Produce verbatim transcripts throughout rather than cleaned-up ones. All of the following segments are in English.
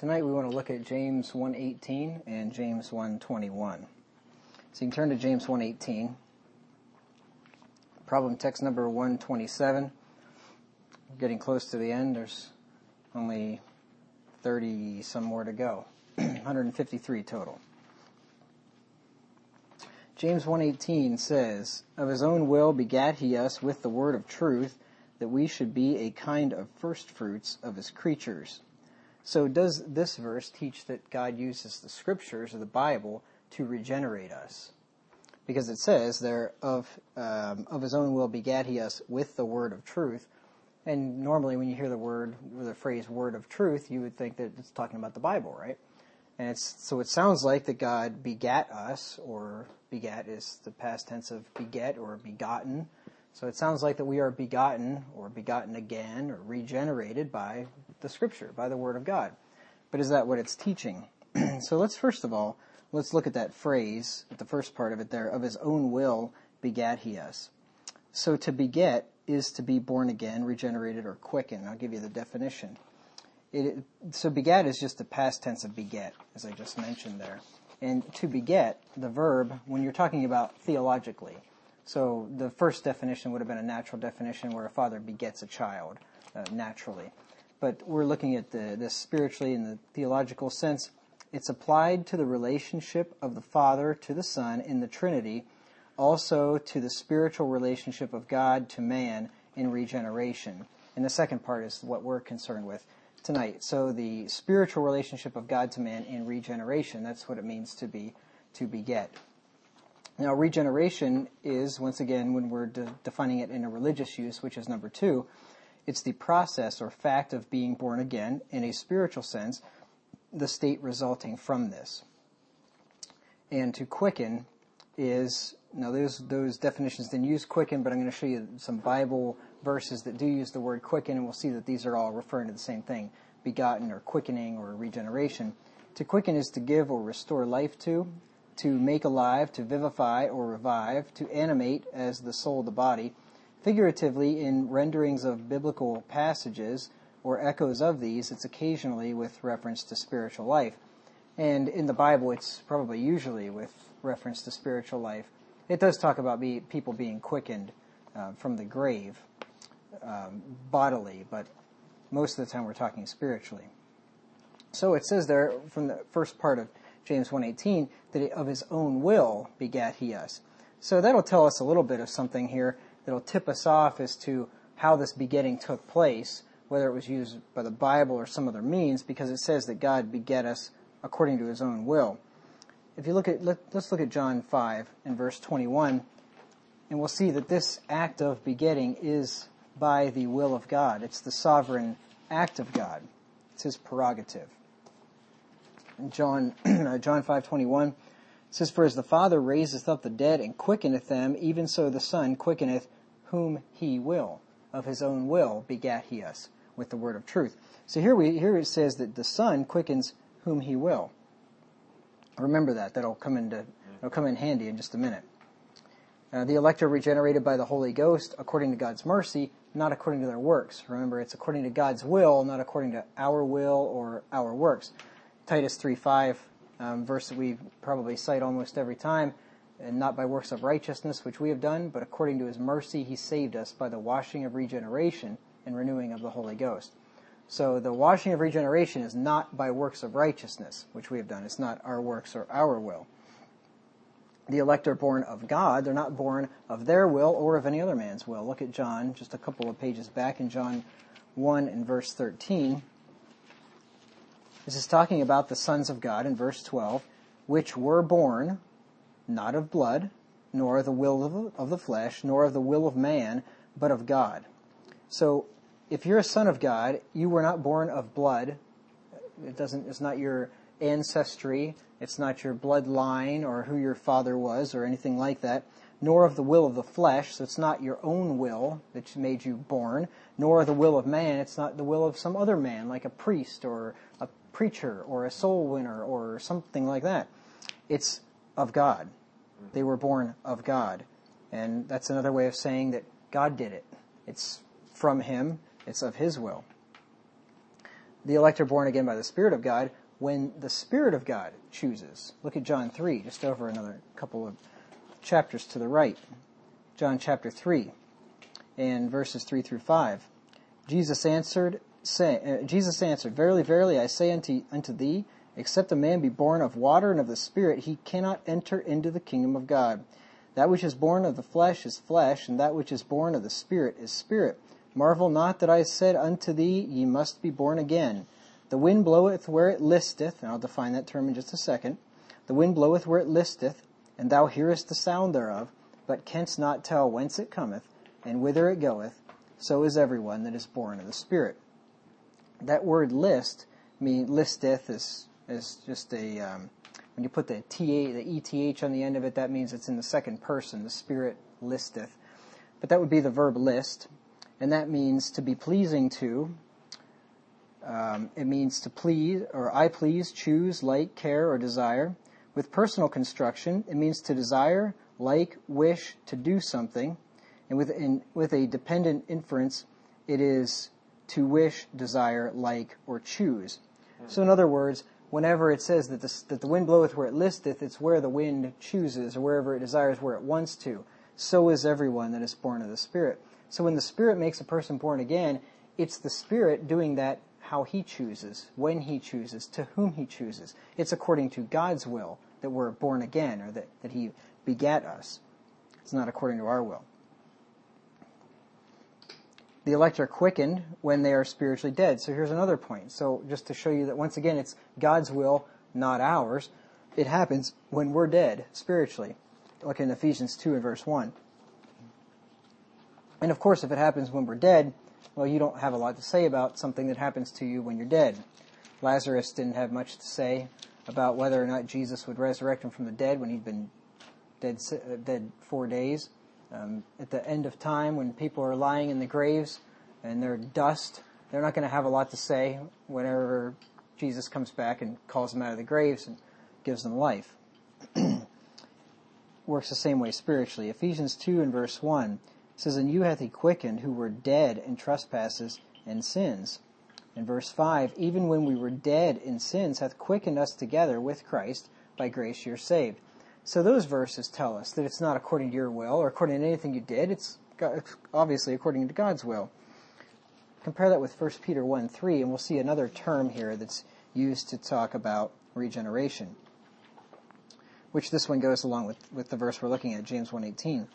tonight we want to look at James one eighteen and James one twenty-one. So you can turn to James one eighteen. Problem text number one twenty-seven. We're getting close to the end. There's only thirty some more to go. one hundred fifty-three total. James one eighteen says, "Of his own will begat he us with the word of truth, that we should be a kind of firstfruits of his creatures." So does this verse teach that God uses the scriptures of the Bible to regenerate us? Because it says there, of um, of his own will begat he us with the word of truth. And normally when you hear the word, the phrase word of truth, you would think that it's talking about the Bible, right? And it's so it sounds like that God begat us, or begat is the past tense of beget or begotten. So it sounds like that we are begotten or begotten again or regenerated by the Scripture, by the Word of God. But is that what it's teaching? So let's first of all, let's look at that phrase, at the first part of it there, of his own will begat he us. So to beget is to be born again, regenerated, or quickened. I'll give you the definition. It, so begat is just the past tense of beget, as I just mentioned there. And to beget, the verb, when you're talking about theologically, so the first definition would have been a natural definition where a father begets a child uh, naturally. But we're looking at the, this spiritually in the theological sense. It's applied to the relationship of the Father to the Son in the Trinity, also to the spiritual relationship of God to man in regeneration. And the second part is what we're concerned with tonight. So the spiritual relationship of God to man in regeneration, that's what it means to be, to beget. Now, regeneration is, once again, when we're de- defining it in a religious use, which is number two, it's the process or fact of being born again in a spiritual sense, the state resulting from this. And to quicken is, now those, those definitions didn't use quicken, but I'm going to show you some Bible verses that do use the word quicken, and we'll see that these are all referring to the same thing, begotten or quickening or regeneration. To quicken is to give or restore life to, to make alive, to vivify or revive, to animate as the soul of the body. Figuratively, in renderings of biblical passages or echoes of these, it's occasionally with reference to spiritual life. And in the Bible, it's probably usually with reference to spiritual life. It does talk about be, people being quickened uh, from the grave um, bodily, but most of the time we're talking spiritually. So it says there from the first part of James one eighteen, that of his own will begat he us. So that'll tell us a little bit of something here that'll tip us off as to how this begetting took place, whether it was used by the Bible or some other means, because it says that God begat us according to his own will. If you look at, let, let's look at John five and verse twenty-one, and we'll see that this act of begetting is by the will of God. It's the sovereign act of God. It's his prerogative. John John five twenty-one says, "For as the Father raiseth up the dead and quickeneth them, even so the Son quickeneth whom he will. Of his own will begat he us with the word of truth." So here we here it says that the Son quickens whom he will. Remember that. That'll come into that'll come in handy in just a minute. Uh, the elect are regenerated by the Holy Ghost according to God's mercy, not according to their works. Remember, it's according to God's will, not according to our will or our works. Titus three five, um, verse that we probably cite almost every time, "And not by works of righteousness which we have done, but according to his mercy he saved us by the washing of regeneration and renewing of the Holy Ghost." So the washing of regeneration is not by works of righteousness which we have done. It's not our works or our will. The elect are born of God. They're not born of their will or of any other man's will. Look at John, just a couple of pages back in John one and verse thirteen. This is talking about the sons of God in verse twelve, "which were born not of blood, nor of the will of the, of the flesh, nor of the will of man, but of God." So if you're a son of God, you were not born of blood. It doesn't, it's not your ancestry. It's not your bloodline or who your father was or anything like that. Nor of the will of the flesh. So it's not your own will that made you born. Nor of the will of man. It's not the will of some other man, like a priest or a preacher or a soul winner or something like that. It's of God. They were born of God. And that's another way of saying that God did it. It's from him. It's of his will. The elect are born again by the Spirit of God when the Spirit of God chooses. Look at John three, just over another couple of chapters to the right. John chapter three and verses three through five. Jesus answered, say, uh, Jesus answered, Verily, verily, I say unto, unto thee, except a man be born of water and of the Spirit, he cannot enter into the kingdom of God. That which is born of the flesh is flesh, and that which is born of the Spirit is spirit. Marvel not that I said unto thee, ye must be born again. The wind bloweth where it listeth, and I'll define that term in just a second. The wind bloweth where it listeth, and thou hearest the sound thereof, but canst not tell whence it cometh, and whither it goeth. So is everyone that is born of the Spirit. That word list, mean listeth, is is just a um, when you put the ta, the eth on the end of it, that means it's in the second person. The Spirit listeth, but that would be the verb list, and that means to be pleasing to. Um, it means to please, or I please, choose, like, care, or desire. With personal construction, it means to desire, like, wish, to do something. And with, in, with a dependent inference, it is to wish, desire, like, or choose. So in other words, whenever it says that, this, that the wind bloweth where it listeth, it's where the wind chooses, or wherever it desires, where it wants to. So is everyone that is born of the Spirit. So when the Spirit makes a person born again, it's the Spirit doing that how He chooses, when He chooses, to whom He chooses. It's according to God's will that we're born again, or that, that He begat us. It's not according to our will. The elect are quickened when they are spiritually dead. So here's another point. So just to show you that once again it's God's will, not ours. It happens when we're dead spiritually. Look in Ephesians two and verse one. And of course if it happens when we're dead, well, you don't have a lot to say about something that happens to you when you're dead. Lazarus didn't have much to say about whether or not Jesus would resurrect him from the dead when he'd been dead, uh, dead four days. Um, at the end of time, when people are lying in the graves and they're dust, they're not going to have a lot to say whenever Jesus comes back and calls them out of the graves and gives them life. Works the same way spiritually. Ephesians two and verse one says, And you hath he quickened who were dead in trespasses and sins. In verse five, Even when we were dead in sins, hath quickened us together with Christ. By grace you're saved. So those verses tell us that it's not according to your will or according to anything you did. It's obviously according to God's will. Compare that with First Peter one three, and we'll see another term here that's used to talk about regeneration, which this one goes along with, with the verse we're looking at, James one eighteen.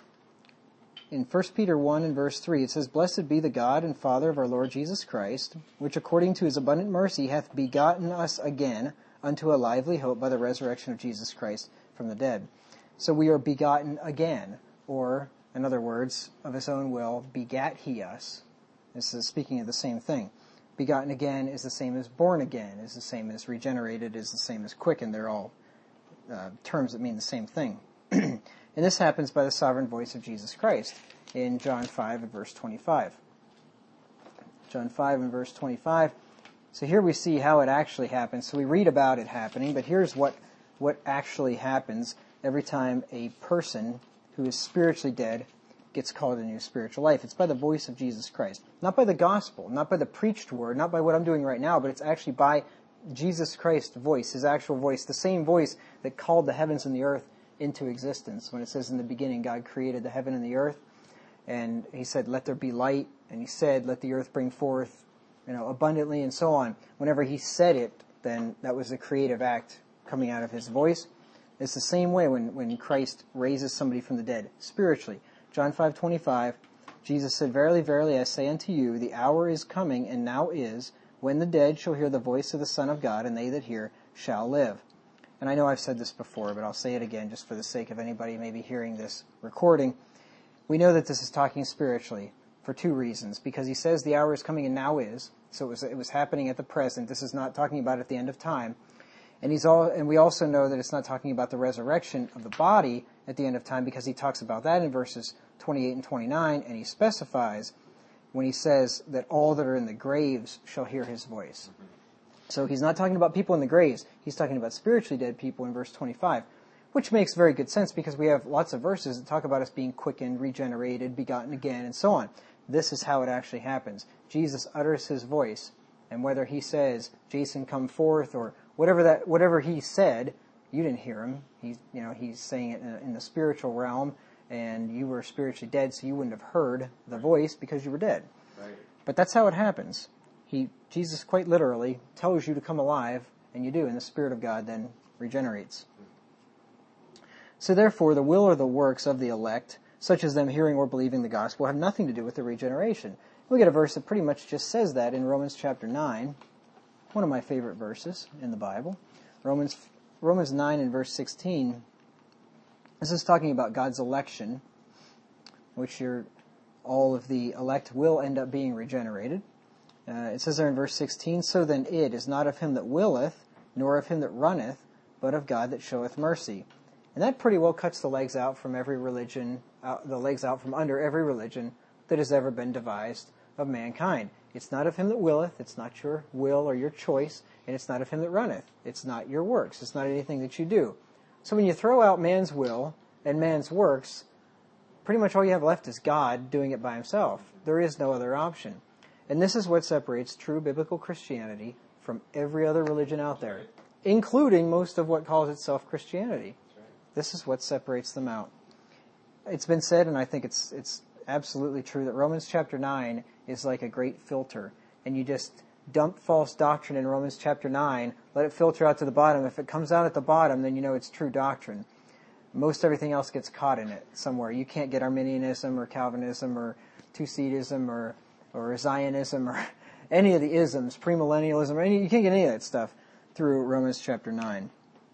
In First Peter one and verse three, it says, Blessed be the God and Father of our Lord Jesus Christ, which according to his abundant mercy hath begotten us again unto a lively hope by the resurrection of Jesus Christ from the dead. So we are begotten again, or, in other words, of his own will, begat he us. This is speaking of the same thing. Begotten again is the same as born again, is the same as regenerated, is the same as quickened. They're all uh, terms that mean the same thing. And this happens by the sovereign voice of Jesus Christ in John five and verse twenty-five. John five and verse twenty-five. So here we see how it actually happens. So we read about it happening, but here's what, what actually happens every time a person who is spiritually dead gets called to new spiritual life. It's by the voice of Jesus Christ. Not by the gospel, not by the preached word, not by what I'm doing right now, but it's actually by Jesus Christ's voice, his actual voice, the same voice that called the heavens and the earth into existence. When it says in the beginning, God created the heaven and the earth, and he said, let there be light, and he said, let the earth bring forth, you know, abundantly, and so on. Whenever he said it, then that was a creative act coming out of his voice. It's the same way when, when Christ raises somebody from the dead, spiritually. John five twenty-five, Jesus said, Verily, verily, I say unto you, the hour is coming, and now is, when the dead shall hear the voice of the Son of God, and they that hear shall live. And I know I've said this before, but I'll say it again just for the sake of anybody maybe hearing this recording. We know that this is talking spiritually for two reasons. Because he says the hour is coming and now is. So it was, it was happening at the present. This is not talking about at the end of time. And he's all, and we also know that it's not talking about the resurrection of the body at the end of time, because he talks about that in verses twenty-eight and twenty-nine, and he specifies when he says that all that are in the graves shall hear his voice. So he's not talking about people in the graves. He's talking about spiritually dead people in verse twenty-five, which makes very good sense because we have lots of verses that talk about us being quickened, regenerated, begotten again, and so on. This is how it actually happens. Jesus utters his voice, And whether he says, Jason, come forth, or whatever that, whatever he said, you didn't hear him. He's, you know, he's saying it in, in the spiritual realm, and you were spiritually dead, so you wouldn't have heard the voice because you were dead. Right. But that's how it happens. He, Jesus quite literally tells you to come alive, and you do, and the Spirit of God then regenerates. So therefore, the will or the works of the elect, such as them hearing or believing the gospel, have nothing to do with the regeneration. We get a verse that pretty much just says that in Romans chapter nine, one of my favorite verses in the Bible. Romans Romans nine and verse sixteen. This is talking about God's election, which you're, all of the elect will end up being regenerated. Uh, it says there in verse sixteen, So then it is not of him that willeth, nor of him that runneth, but of God that showeth mercy. And that pretty well cuts the legs out from every religion, uh, the legs out from under every religion that has ever been devised of mankind. It's not of him that willeth, it's not your will or your choice, and it's not of him that runneth. It's not your works. It's not anything that you do. So when you throw out man's will and man's works, pretty much all you have left is God doing it by himself. There is no other option. And this is what separates true biblical Christianity from every other religion out there, including most of what calls itself Christianity. This is what separates them out. It's been said, and I think it's it's absolutely true, that Romans chapter nine is like a great filter. And you just dump false doctrine in Romans chapter nine, let it filter out to the bottom. If it comes out at the bottom, then you know it's true doctrine. Most everything else gets caught in it somewhere. You can't get Arminianism or Calvinism or Two-Seedism or, or Zionism or any of the isms, premillennialism, or any, you can't get any of that stuff through Romans chapter nine.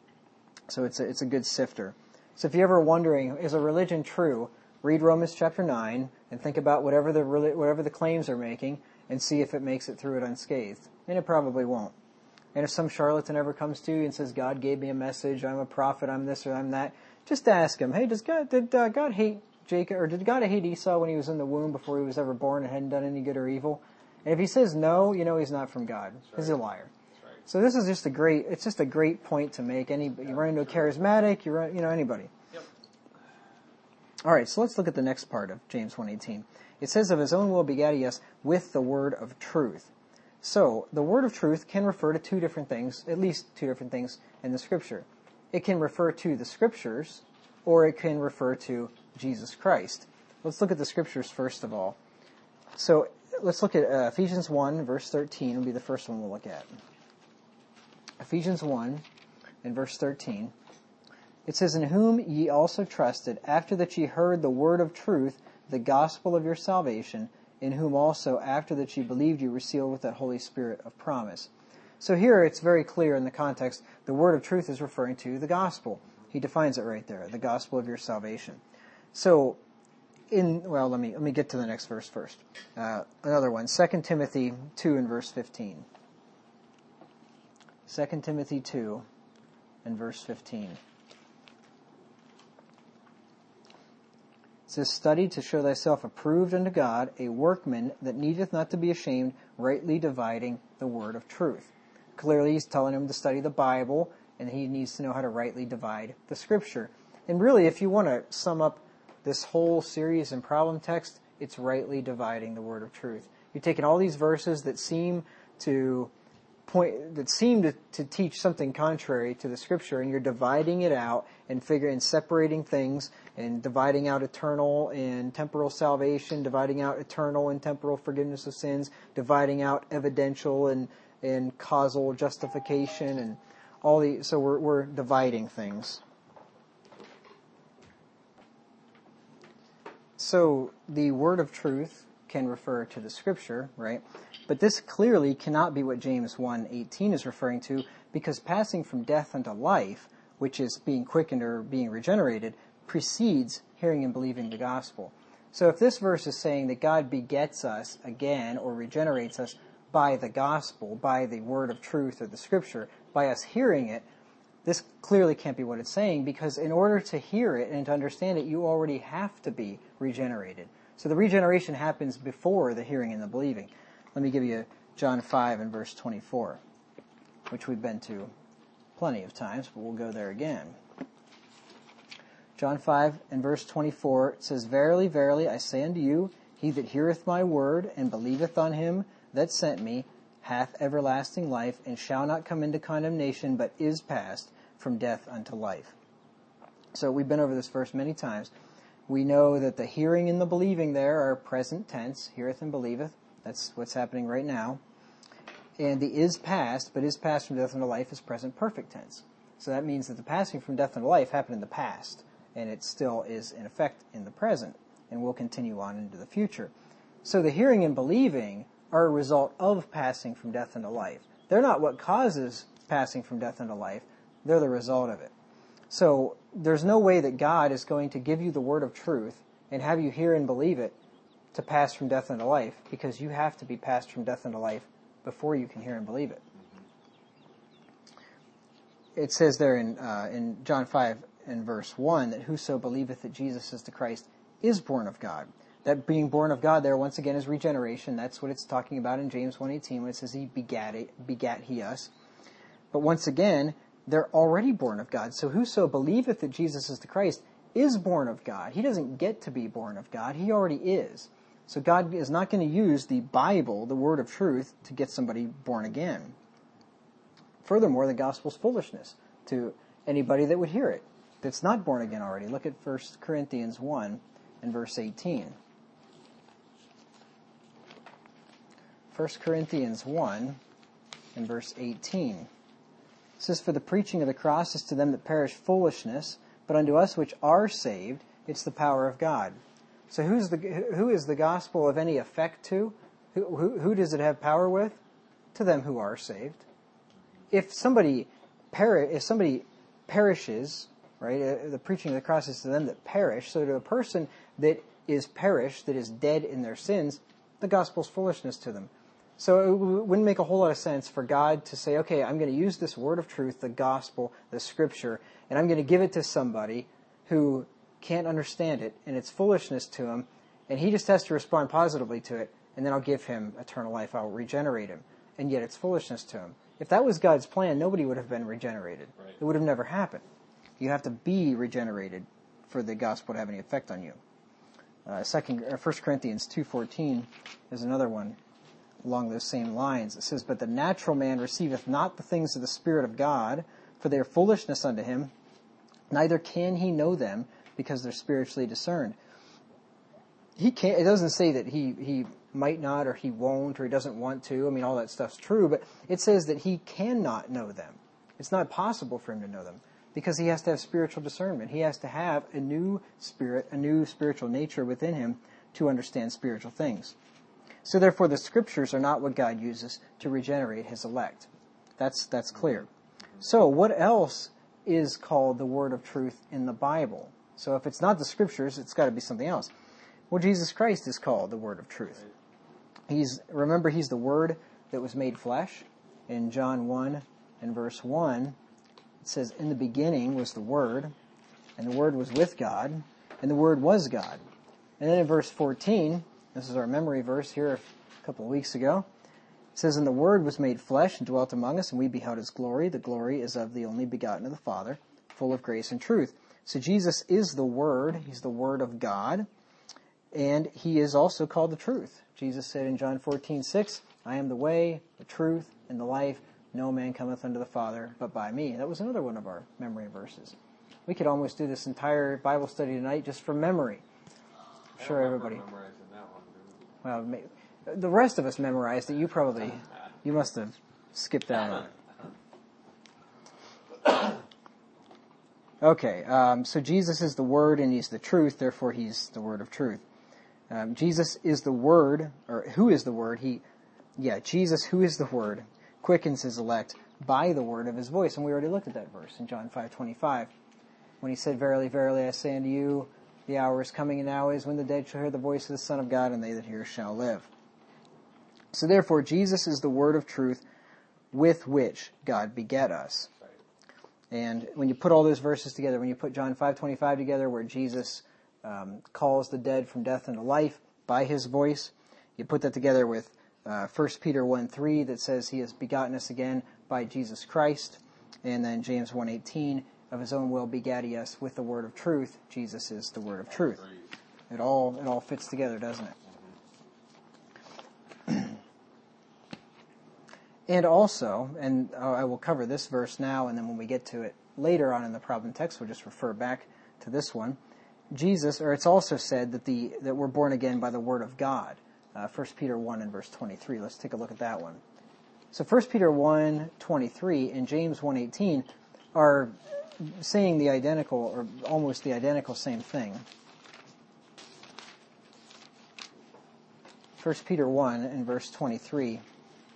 So it's a, it's a good sifter. So if you're ever wondering, is a religion true, read Romans chapter nine and think about whatever the whatever the claims are making and see if it makes it through it unscathed. And it probably won't. And if some charlatan ever comes to you and says, God gave me a message, I'm a prophet, I'm this or I'm that, just ask him, hey, does God, did uh, God hate Jacob, or did God hate Esau when he was in the womb before he was ever born and hadn't done any good or evil? And if he says no, you know he's not from God. Right. He's a liar. Right. So this is just a great, it's just a great point to make. Any, you run into a charismatic, you run, you know, anybody. Yep. All right, so let's look at the next part of James one eighteen. It says, of his own will begat he us with the word of truth. So, the word of truth can refer to two different things, at least two different things in the Scripture. It can refer to the Scriptures, or it can refer to Jesus Christ. Let's look at the Scriptures first of all. So, let's look at uh, Ephesians one, verse thirteen will be the first one we'll look at. Ephesians one and verse thirteen. It says, in whom ye also trusted, after that ye heard the word of truth, the gospel of your salvation, in whom also, after that ye believed, you were sealed with that Holy Spirit of promise. So here it's very clear in the context, the word of truth is referring to the gospel. He defines it right there, the gospel of your salvation. So, in well, let me let me get to the next verse first. Uh, another one, Second Timothy two and verse fifteen. Second Timothy two and verse fifteen. It says, study to show thyself approved unto God, a workman that needeth not to be ashamed, rightly dividing the word of truth. Clearly he's telling him to study the Bible, and he needs to know how to rightly divide the Scripture. And really, if you want to sum up this whole series in problem text, it's rightly dividing the word of truth. You're taking all these verses that seem to point, that seem to, to teach something contrary to the Scripture, and you're dividing it out and figuring, separating things, and dividing out eternal and temporal salvation, dividing out eternal and temporal forgiveness of sins, dividing out evidential and, and causal justification, and all the, so we're, we're dividing things. So the word of truth can refer to the Scripture, right? But this clearly cannot be what James one eighteen is referring to, because passing from death unto life, which is being quickened or being regenerated, precedes hearing and believing the gospel. So if this verse is saying that God begets us again or regenerates us by the gospel, by the word of truth or the Scripture, by us hearing it, this clearly can't be what it's saying, because in order to hear it and to understand it, you already have to be regenerated. So the regeneration happens before the hearing and the believing. Let me give you John five and verse twenty-four, which we've been to plenty of times, but we'll go there again. John five and verse twenty-four, it says, verily, verily, I say unto you, he that heareth my word and believeth on him that sent me hath everlasting life, and shall not come into condemnation, but is passed from death unto life. So we've been over this verse many times. We know that the hearing and the believing there are present tense, heareth and believeth. That's what's happening right now. And the is past, but is passed from death unto life is present perfect tense. So that means that the passing from death unto life happened in the past, and it still is in effect in the present, and will continue on into the future. So the hearing and believing are a result of passing from death unto life. They're not what causes passing from death unto life. They're the result of it. So there's no way that God is going to give you the word of truth and have you hear and believe it to pass from death unto life, because you have to be passed from death unto life before you can hear and believe it. It says there in uh, in John five and verse one that whoso believeth that Jesus is the Christ is born of God. That being born of God there, once again, is regeneration. That's what it's talking about in James one eighteen when it says he begat, it, begat he us. But once again, they're already born of God. So whoso believeth that Jesus is the Christ is born of God. He doesn't get to be born of God. He already is. So God is not going to use the Bible, the word of truth, to get somebody born again. Furthermore, the gospel's foolishness to anybody that would hear it that's not born again already. Look at First Corinthians one and verse eighteen. First Corinthians one and verse eighteen. It says, for the preaching of the cross is to them that perish foolishness, but unto us which are saved, it's the power of God. So who's the who is the gospel of any effect to? Who, who, who does it have power with? To them who are saved. If somebody peri- if somebody perishes, right? Uh, the preaching of the cross is to them that perish. So to a person that is perished, that is dead in their sins, the gospel's foolishness to them. So it wouldn't make a whole lot of sense for God to say, okay, I'm going to use this word of truth, the gospel, the scripture, and I'm going to give it to somebody who can't understand it, and it's foolishness to him, and he just has to respond positively to it, and then I'll give him eternal life, I'll regenerate him, and yet it's foolishness to him. If that was God's plan, nobody would have been regenerated. Right. It would have never happened. You have to be regenerated for the gospel to have any effect on you. Uh, second, uh, First Corinthians two fourteen is another one along those same lines. It says, but the natural man receiveth not the things of the Spirit of God, for they are foolishness unto him, neither can he know them, because they're spiritually discerned. He can't. It doesn't say that he, he might not, or he won't, or he doesn't want to. I mean, all that stuff's true, but it says that he cannot know them. It's not possible for him to know them, because he has to have spiritual discernment. He has to have a new spirit, a new spiritual nature within him to understand spiritual things. So therefore, the scriptures are not what God uses to regenerate his elect. That's that's clear. So what else is called the word of truth in the Bible? So if it's not the scriptures, it's got to be something else. Well, Jesus Christ is called the word of truth. He's remember, he's the word that was made flesh. In John one and verse one, it says, in the beginning was the Word, and the Word was with God, and the Word was God. And then in verse fourteen, this is our memory verse here a couple of weeks ago, it says, and the Word was made flesh and dwelt among us, and we beheld his glory. The glory is of the only begotten of the Father, full of grace and truth. So Jesus is the Word. He's the Word of God, and he is also called the truth. Jesus said in John fourteen six, I am the way, the truth, and the life. No man cometh unto the Father but by me. That was another one of our memory verses. We could almost do this entire Bible study tonight just from memory. I'm sure everybody. Well, the rest of us memorized it. You probably, you must have skipped out on it. Okay, um, so Jesus is the Word and he's the truth. Therefore, he's the Word of truth. Um, Jesus is the Word, or who is the Word? He, yeah, Jesus, who is the Word, quickens his elect by the word of his voice. And we already looked at that verse in John five twenty-five, when he said, verily, verily, I say unto you, the hour is coming and now is when the dead shall hear the voice of the Son of God, and they that hear shall live. So therefore, Jesus is the word of truth with which God begat us. And when you put all those verses together, when you put John five twenty-five together, where Jesus um, calls the dead from death into life by his voice, you put that together with Uh, First Peter one three that says he has begotten us again by Jesus Christ. And then James one eighteen, of his own will begat he us with the word of truth. Jesus is the word of truth. It all it all fits together, doesn't it? And also, and I will cover this verse now, and then when we get to it later on in the problem text, we'll just refer back to this one. Jesus, or it's also said that the that we're born again by the word of God. Uh, First Peter one and verse twenty-three. Let's take a look at that one. So First Peter one twenty-three and James one eighteen are saying the identical, or almost the identical same thing. First Peter one and verse twenty-three. It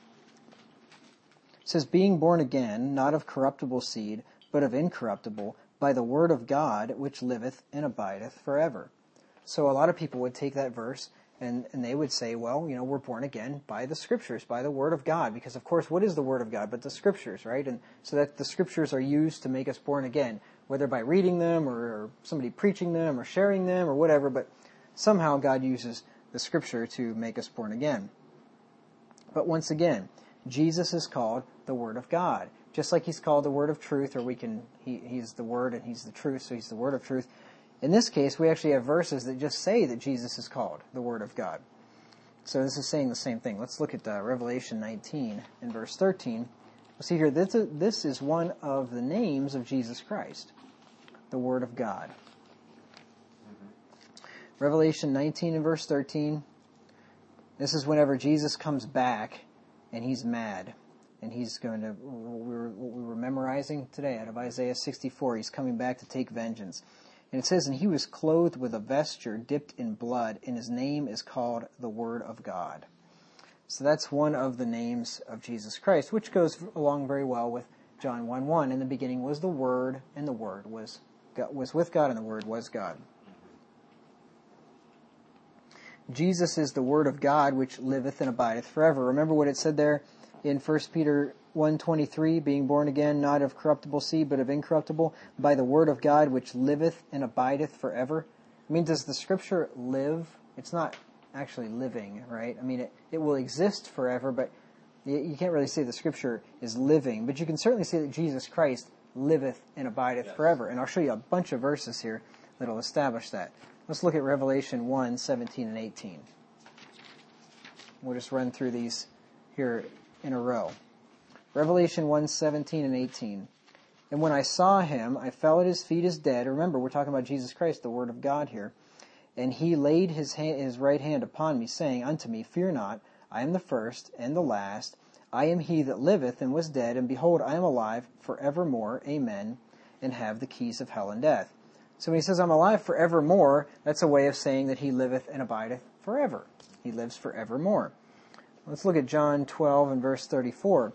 says, being born again, not of corruptible seed, but of incorruptible, by the word of God, which liveth and abideth forever. So a lot of people would take that verse and, and they would say, well, you know, we're born again by the Scriptures, by the word of God. Because, of course, what is the word of God but the Scriptures, right? And so that the Scriptures are used to make us born again, whether by reading them or, or somebody preaching them or sharing them or whatever. But somehow God uses the Scripture to make us born again. But once again, Jesus is called the Word of God. Just like he's called the Word of Truth, or we can, he, he's the Word and he's the Truth, so he's the Word of Truth. In this case, we actually have verses that just say that Jesus is called the Word of God. So this is saying the same thing. Let's look at uh, Revelation nineteen and verse thirteen. We'll see here, this is, this is one of the names of Jesus Christ, the Word of God. Mm-hmm. Revelation nineteen and verse thirteen. This is whenever Jesus comes back and he's mad. And he's going to, what we, were, what we were memorizing today out of Isaiah sixty-four, he's coming back to take vengeance. And it says, and he was clothed with a vesture dipped in blood, and his name is called the Word of God. So that's one of the names of Jesus Christ, which goes along very well with John one one. In the beginning was the Word, and the Word was, was with God, and the Word was God. Jesus is the Word of God, which liveth and abideth forever. Remember what it said there in First Peter one twenty-three, being born again, not of corruptible seed, but of incorruptible, by the word of God, which liveth and abideth forever. I mean, does the Scripture live? It's not actually living, right? I mean, it, it will exist forever, but you, you can't really say the Scripture is living. But you can certainly say that Jesus Christ liveth and abideth yes. forever. And I'll show you a bunch of verses here that will establish that. Let's look at Revelation one seventeen and eighteen. We'll just run through these here in a row. Revelation one seventeen and eighteen. And when I saw him, I fell at his feet as dead. Remember, we're talking about Jesus Christ, the Word of God here. And he laid his, hand, his right hand upon me, saying unto me, fear not, I am the first and the last. I am he that liveth and was dead, and behold, I am alive forevermore. Amen. And have the keys of hell and death. So when he says, I'm alive forevermore, that's a way of saying that he liveth and abideth forever. He lives forevermore. Let's look at John twelve and verse thirty-four.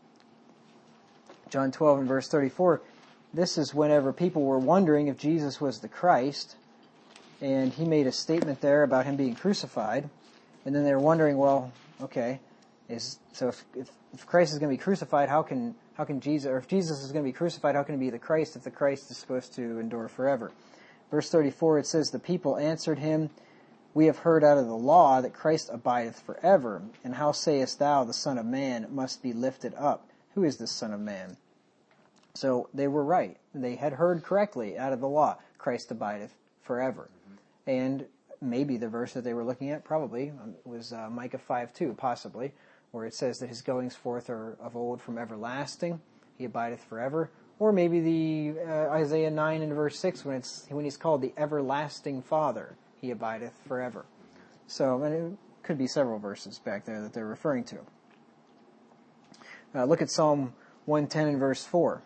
John twelve and verse thirty-four. This is whenever people were wondering if Jesus was the Christ. And he made a statement there about him being crucified. And then they were wondering, well, okay, is so if, if, if Christ is going to be crucified, how can how can Jesus, or if Jesus is going to be crucified, how can he be the Christ if the Christ is supposed to endure forever? Verse thirty-four, it says, the people answered him, we have heard out of the law that Christ abideth forever. And how sayest thou, the Son of Man must be lifted up? Who is this Son of Man? So they were right. They had heard correctly out of the law, Christ abideth forever. Mm-hmm. And maybe the verse that they were looking at probably was uh, Micah five two, possibly, where it says that his goings forth are of old from everlasting, he abideth forever. Or maybe the uh, Isaiah nine and verse six, when it's when he's called the everlasting Father, he abideth forever. So, and it could be several verses back there that they're referring to. Uh, look at Psalm one ten and verse four.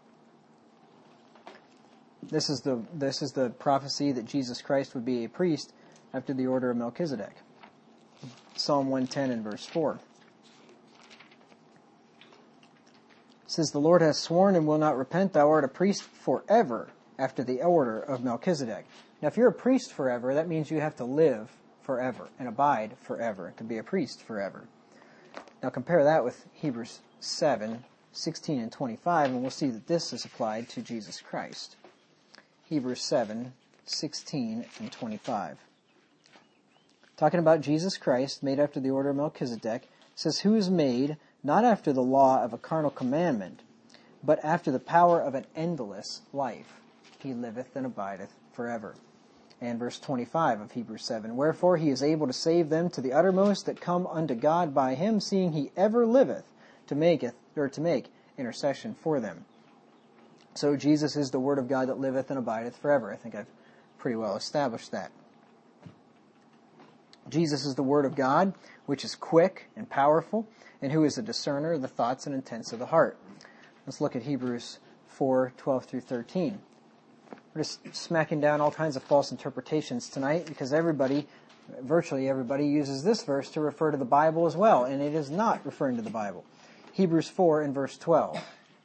This is the this is the prophecy that Jesus Christ would be a priest after the order of Melchizedek. Psalm one ten and verse four. It says, the Lord hath sworn and will not repent, thou art a priest forever after the order of Melchizedek. Now, if you're a priest forever, that means you have to live forever and abide forever to be a priest forever. Now, compare that with Hebrews seven, sixteen and twenty-five, and we'll see that this is applied to Jesus Christ. Hebrews seven, sixteen and twenty-five. Talking about Jesus Christ, made after the order of Melchizedek, says, who is made not after the law of a carnal commandment, but after the power of an endless life. He liveth and abideth forever. And verse twenty-five of Hebrews seven, wherefore he is able to save them to the uttermost that come unto God by him, seeing he ever liveth to make or to make intercession for them. So Jesus is the Word of God that liveth and abideth forever. I think I've pretty well established that. Jesus is the Word of God, which is quick and powerful, and who is a discerner of the thoughts and intents of the heart. Let's look at Hebrews four, twelve through thirteen. We're just smacking down all kinds of false interpretations tonight because everybody, virtually everybody, uses this verse to refer to the Bible as well, and it is not referring to the Bible. Hebrews four and verse twelve.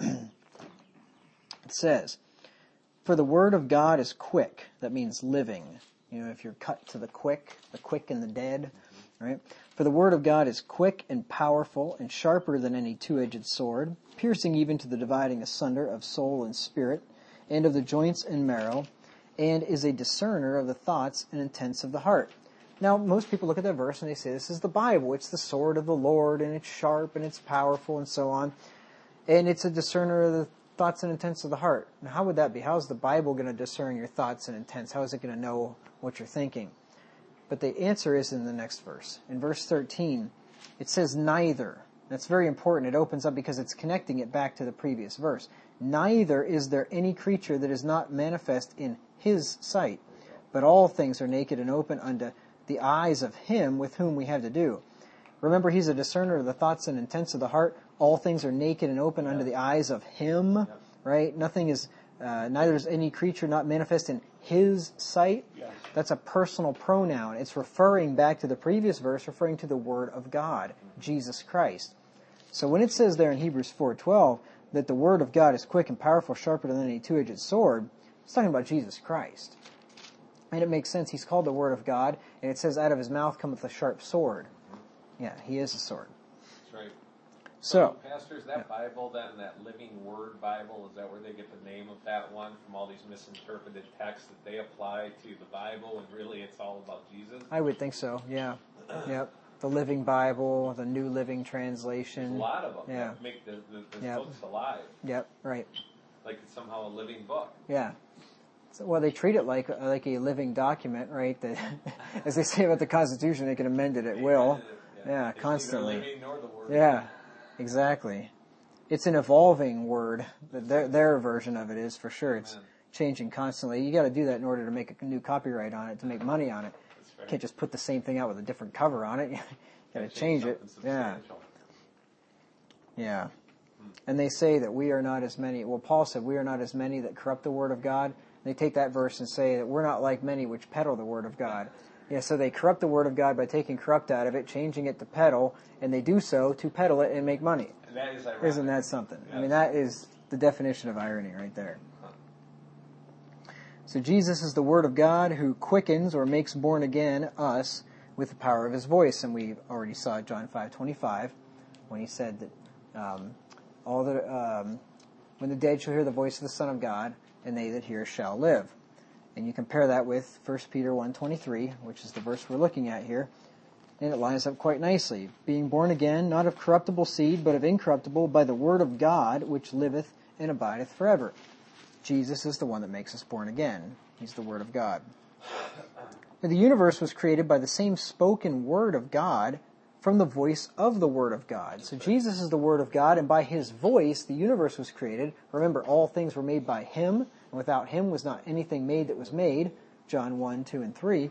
It says, "For the word of God is quick," that means living. You know, if you're cut to the quick, the quick and the dead, right? "For the word of God is quick and powerful and sharper than any two-edged sword, piercing even to the dividing asunder of soul and spirit, and of the joints and marrow, and is a discerner of the thoughts and intents of the heart." Now, most people look at that verse and they say, this is the Bible. It's the sword of the Lord, and it's sharp, and it's powerful, and so on. And it's a discerner of the thoughts and intents of the heart. Now, how would that be? How is the Bible going to discern your thoughts and intents? How is it going to know what you're thinking? But the answer is in the next verse. In verse thirteen, it says neither. That's very important. It opens up because it's connecting it back to the previous verse. "Neither is there any creature that is not manifest in his sight, but all things are naked and open unto the eyes of him with whom we have to do." Remember, he's a discerner of the thoughts and intents of the heart. All things are naked and open under the eyes of him, right? Nothing is, uh, neither is any creature not manifest in his sight. That's a personal pronoun. It's referring back to the previous verse, referring to the Word of God, Jesus Christ. So when it says there in Hebrews four twelve that the Word of God is quick and powerful, sharper than any two-edged sword, it's talking about Jesus Christ. And it makes sense. He's called the Word of God, and it says out of his mouth cometh a sharp sword. Yeah, he is a sword. That's right. So, so Pastor, is that yeah. Bible then, that Living Word Bible, is that where they get the name of that one from all these misinterpreted texts that they apply to the Bible, and really it's all about Jesus? I would think so, yeah. Yep. The Living Bible, the New Living Translation. There's a lot of them yeah. that make the, the, the yep. books alive. Yep, right. Like it's somehow a living book. Yeah. So, well, they treat it like like a living document, right? That, as they say about the Constitution, they can amend it at will. Yeah, it's constantly. neither living nor the word. Yeah, exactly. It's an evolving word. Their their version of it is for sure. It's Amen. Changing constantly. You got to do that in order to make a new copyright on it, to make money on it. You can't just put the same thing out with a different cover on it. You got to change it. Yeah. Yeah. Hmm. And they say that we are not as many. Well, Paul said we are not as many that corrupt the word of God. They take that verse and say that we're not like many which peddle the word of God. Yeah, so they corrupt the word of God by taking corrupt out of it, changing it to peddle, and they do so to peddle it and make money. And that is ironic. Isn't that something? Yes. I mean, that is the definition of irony right there. So Jesus is the Word of God who quickens or makes born again us with the power of His voice. And we already saw John five twenty-five when He said that um, all the um, when the dead shall hear the voice of the Son of God, and they that hear shall live. And you compare that with First Peter one twenty-three, which is the verse we're looking at here, and it lines up quite nicely. "Being born again, not of corruptible seed, but of incorruptible, by the word of God, which liveth and abideth forever." Jesus is the one that makes us born again. He's the Word of God. Now, the universe was created by the same spoken Word of God from the voice of the Word of God. So Jesus is the Word of God, and by His voice, the universe was created. Remember, all things were made by Him, and without Him was not anything made that was made. John one, two, and three.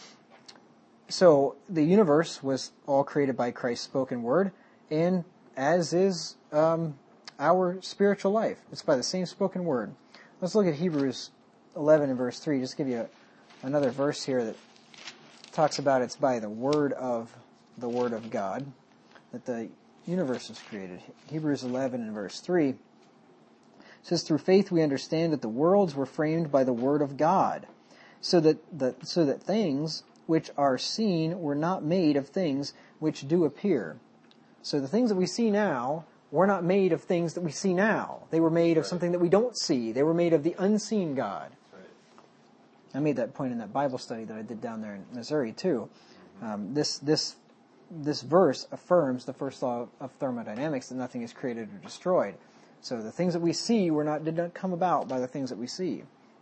So the universe was all created by Christ's spoken Word, and as is um, our spiritual life. It's by the same spoken Word. Let's look at Hebrews eleven and verse three. Just give you a, another verse here that talks about it's by the word of the Word of God that the universe was created. Hebrews eleven and verse three says, "Through faith we understand that the worlds were framed by the Word of God, so that the, so that things which are seen were not made of things which do appear." So the things that we see now were not made of things that we see now. They were made of right. something that we don't see. They were made of the unseen God. Right. I made that point in that Bible study that I did down there in Missouri too. Mm-hmm. Um, this this this verse affirms the first law of thermodynamics, that nothing is created or destroyed. So the things that we see were not did not come about by the things that we see.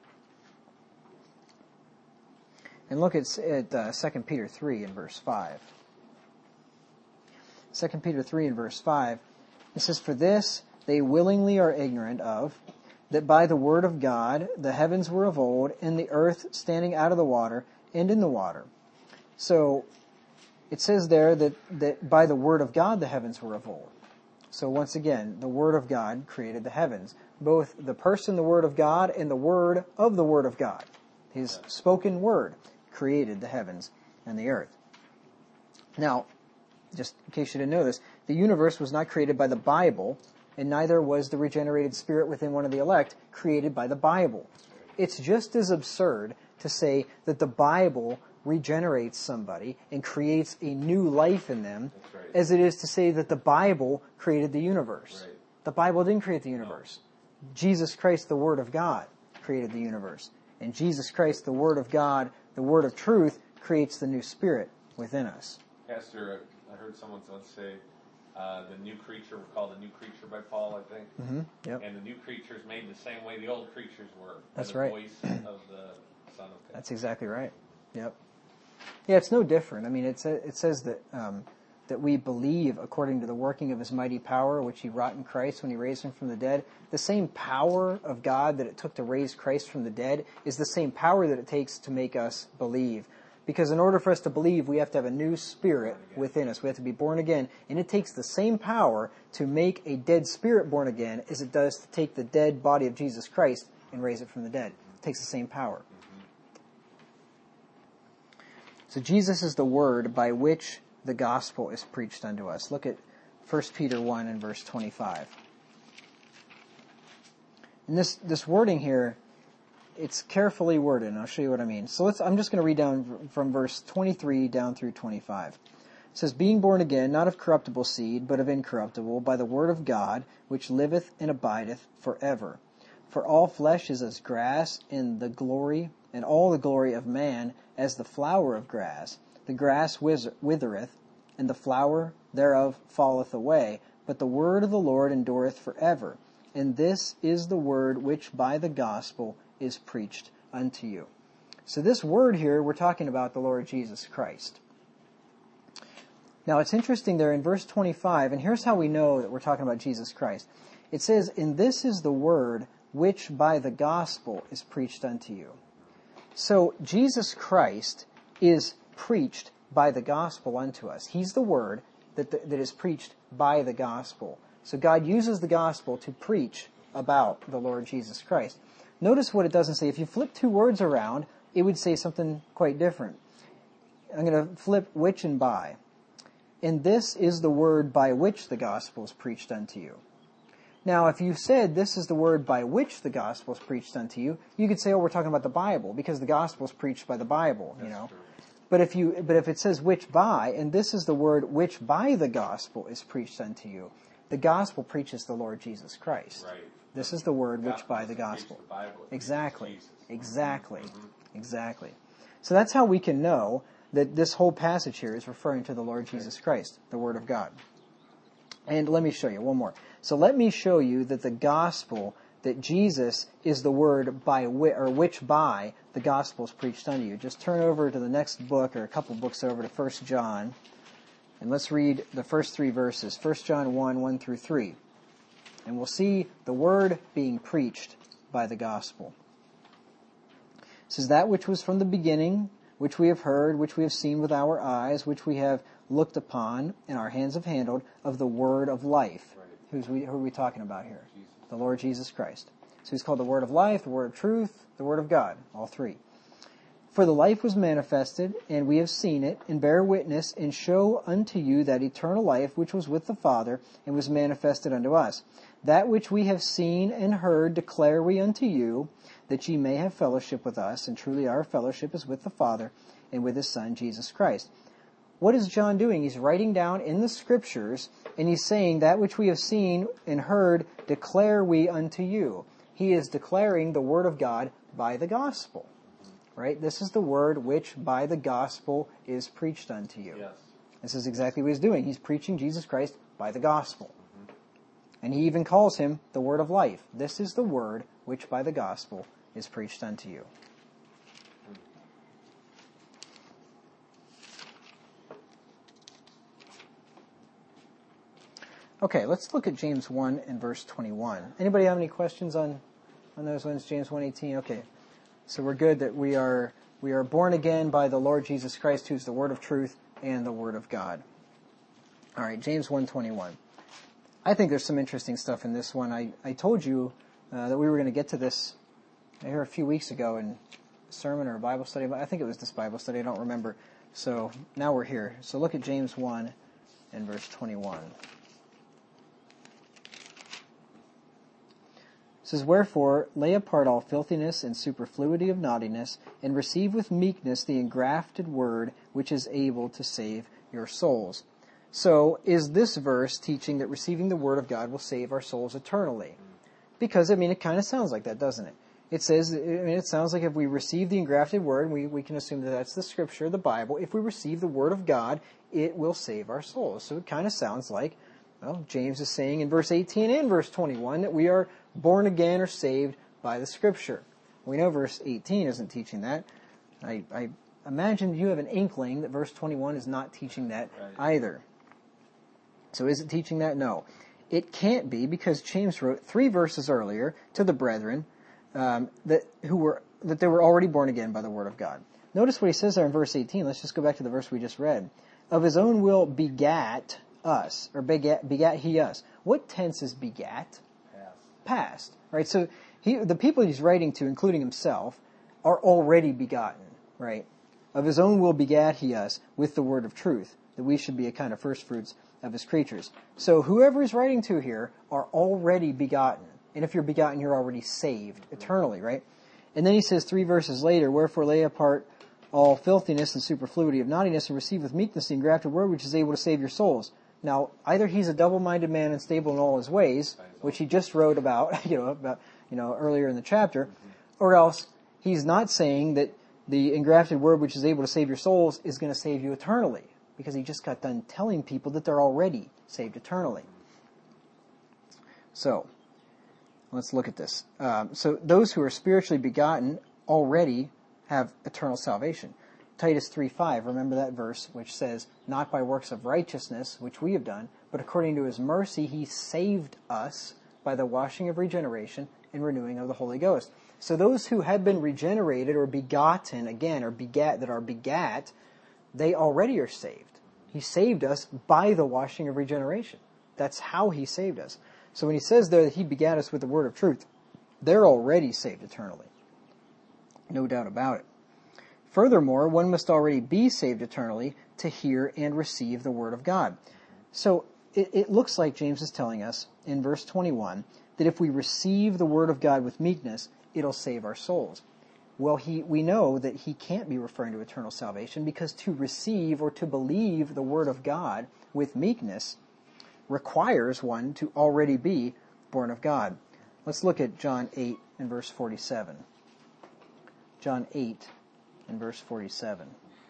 And look at, at uh, Second Peter three and verse five. Second Peter three and verse five. It says, "For this they willingly are ignorant of, that by the word of God the heavens were of old, and the earth standing out of the water and in the water." So it says there that, that by the word of God the heavens were of old. So once again, the word of God created the heavens. Both the person, the word of God, and the word of the word of God, his spoken word, created the heavens and the earth. Now, just in case you didn't know this, the universe was not created by the Bible, and neither was the regenerated spirit within one of the elect created by the Bible. It's just as absurd to say that the Bible regenerates somebody and creates a new life in them right. as it is to say that the Bible created the universe. Right. The Bible didn't create the universe. No. Jesus Christ, the Word of God, created the universe. And Jesus Christ, the Word of God, the Word of truth, creates the new spirit within us. Pastor, I heard someone once say, uh, the new creature, we're called the new creature by Paul, I think. Mm-hmm. Yep. And the new creature is made the same way the old creatures were. That's the right. voice of the Son of God. That's exactly right. Yep. Yeah, it's no different. I mean, it, sa- it says that um, that we believe according to the working of His mighty power, which He wrought in Christ when He raised Him from the dead. The same power of God that it took to raise Christ from the dead is the same power that it takes to make us believe. Because in order for us to believe, we have to have a new spirit within us. We have to be born again. And it takes the same power to make a dead spirit born again as it does to take the dead body of Jesus Christ and raise it from the dead. It takes the same power. So Jesus is the word by which the gospel is preached unto us. Look at First Peter one and verse twenty-five. And this, this wording here, it's carefully worded, and I'll show you what I mean. So let's, I'm just going to read down from verse twenty-three down through twenty-five. It says, "Being born again, not of corruptible seed, but of incorruptible, by the word of God, which liveth and abideth forever. For all flesh is as grass, and the glory, and all the glory of man as the flower of grass. The grass withereth, and the flower thereof falleth away, but the word of the Lord endureth forever. And this is the word which by the gospel is preached unto you." So this word here, we're talking about the Lord Jesus Christ. Now it's interesting there in verse twenty-five, and here's how we know that we're talking about Jesus Christ. It says, "And this is the word which by the gospel is preached unto you." So Jesus Christ is preached by the gospel unto us. He's the word that, the, that is preached by the gospel. So God uses the gospel to preach about the Lord Jesus Christ. Notice what it doesn't say. If you flip two words around, it would say something quite different. I'm going to flip which and by. "And this is the word by which the gospel is preached unto you." Now, if you said this is the word by which the gospel is preached unto you, you could say, oh, we're talking about the Bible, because the gospel is preached by the Bible, you know. But if you, but if it says which by, and this is the word which by the gospel is preached unto you, the gospel preaches the Lord Jesus Christ. Right. This is the word which by the gospel. The Bible, Exactly. Exactly. Mm-hmm. Exactly. So that's how we can know that this whole passage here is referring to the Lord Jesus Christ, the Word of God. And let me show you one more. So let me show you that the gospel, that Jesus is the word by which, or which by the gospel is preached unto you. Just turn over to the next book, or a couple books over to First John, and let's read the first three verses. First John one, one through three. And we'll see the word being preached by the gospel. It says, "That which was from the beginning, which we have heard, which we have seen with our eyes, which we have looked upon, and our hands have handled, of the word of life." Right. Who's we, who are we talking about here? Jesus. The Lord Jesus Christ. So he's called the word of life, the word of truth, the word of God, all three. "For the life was manifested, and we have seen it, and bear witness, and show unto you that eternal life which was with the Father, and was manifested unto us. That which we have seen and heard declare we unto you, that ye may have fellowship with us, and truly our fellowship is with the Father, and with His Son, Jesus Christ." What is John doing? He's writing down in the Scriptures, and he's saying, that which we have seen and heard declare we unto you. He is declaring the Word of God by the gospel. Right? This is the word which by the gospel is preached unto you. Yes. This is exactly what he's doing. He's preaching Jesus Christ by the gospel. Mm-hmm. And he even calls him the word of life. This is the word which by the gospel is preached unto you. Okay, let's look at James one and verse twenty-one. Anybody have any questions on, on those ones? James one eighteen? Okay. So we're good that we are we are born again by the Lord Jesus Christ, who's the Word of truth and the Word of God. All right, James one twenty-one. I think there's some interesting stuff in this one. I, I told you uh, that we were going to get to this here a few weeks ago in a sermon or a Bible study. I think it was this Bible study. I don't remember. So now we're here. So look at James one and verse twenty-one. It says, "Wherefore lay apart all filthiness and superfluity of naughtiness, and receive with meekness the engrafted word, which is able to save your souls." So is this verse teaching that receiving the word of God will save our souls eternally? Because, I mean, it kind of sounds like that, doesn't it? It says, I mean, it sounds like if we receive the engrafted word, we, we can assume that that's the scripture, the Bible. If we receive the word of God, it will save our souls. So it kind of sounds like, well, James is saying in verse eighteen and verse twenty-one that we are born again or saved by the scripture. We know verse eighteen isn't teaching that. I, I imagine you have an inkling that verse twenty-one is not teaching that right. either. So is it teaching that? No. It can't be, because James wrote three verses earlier to the brethren um, that who were that they were already born again by the word of God. Notice what he says there in verse eighteen. Let's just go back to the verse we just read. Of his own will begat us, or begat, begat he us. What tense is begat? Past. Past. Right? So he, the people he's writing to, including himself, are already begotten. Right? Of his own will begat he us with the word of truth, that we should be a kind of first fruits of his creatures. So whoever he's writing to here are already begotten. And if you're begotten, you're already saved eternally, right? And then he says three verses later, "Wherefore lay apart all filthiness and superfluity of naughtiness, and receive with meekness the engrafted word, which is able to save your souls." Now, either he's a double-minded man and stable in all his ways, which he just wrote about, you know, about, you know, earlier in the chapter, or else he's not saying that the engrafted word, which is able to save your souls, is going to save you eternally, because he just got done telling people that they're already saved eternally. So, let's look at this. Um, so, those who are spiritually begotten already have eternal salvation. Titus three five, remember that verse, which says, "Not by works of righteousness, which we have done, but according to his mercy he saved us by the washing of regeneration and renewing of the Holy Ghost." So those who have been regenerated or begotten, again, or begat, that are begat, they already are saved. He saved us by the washing of regeneration. That's how he saved us. So when he says there that he begat us with the word of truth, they're already saved eternally. No doubt about it. Furthermore, one must already be saved eternally to hear and receive the word of God. So it, it looks like James is telling us in verse twenty-one that if we receive the word of God with meekness, it'll save our souls. Well, he, we know that he can't be referring to eternal salvation, because to receive or to believe the word of God with meekness requires one to already be born of God. Let's look at John eight and verse forty-seven. John eight and verse forty-seven.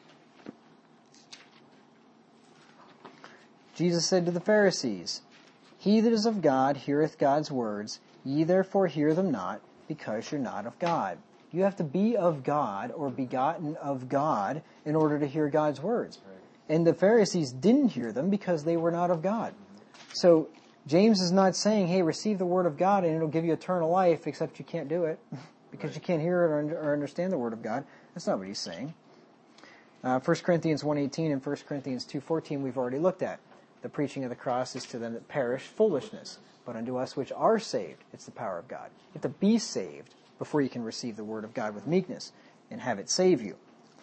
Jesus said to the Pharisees, "He that is of God heareth God's words. Ye therefore hear them not, because you're not of God." You have to be of God or begotten of God in order to hear God's words. Right. And the Pharisees didn't hear them because they were not of God. So James is not saying, hey, receive the word of God and it'll give you eternal life, except you can't do it because right. you can't hear it or, or understand the word of God. That's not what he's saying. Uh, First Corinthians one eighteen and First Corinthians two fourteen we've already looked at. The preaching of the cross is to them that perish foolishness, but unto us which are saved, it's the power of God. You have to be saved before you can receive the word of God with meekness and have it save you.